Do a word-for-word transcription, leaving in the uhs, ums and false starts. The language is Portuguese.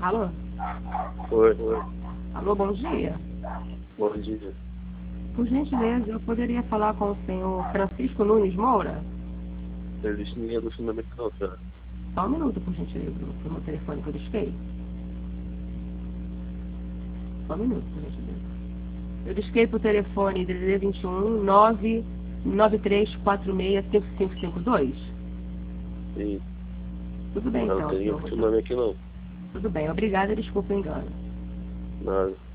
Alô? Oi, oi. Alô, bom dia. Bom dia. Por gentileza, eu poderia falar com o senhor Francisco Nunes Moura? Não existe ninguém do seu nome aqui não, cara. Só um minuto, por gentileza, pro meu telefone que eu disquei. Só um minuto, por gentileza. Eu disquei pro telefone D D D vinte e um nove nove três quatro seis cinco cinco cinco dois. Sim. Tudo bem, Não, então, não tem ninguém senhor. com seu nome aqui não. Tudo bem, obrigada, desculpa o engano. Nada.